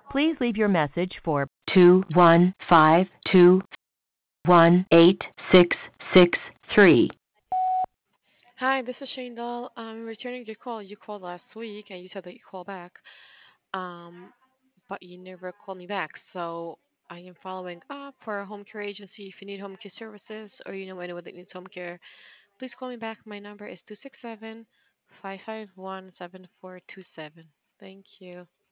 Please leave your message for 215218663. Hi, this is Shane Dahl. I'm returning your call. You called last week and you said that you call back, um, but you never called me back. So I am following up for a home care agency. If you need home care services or you know anyone that needs home care, please call me back. My number is 267 551 7427. Thank you.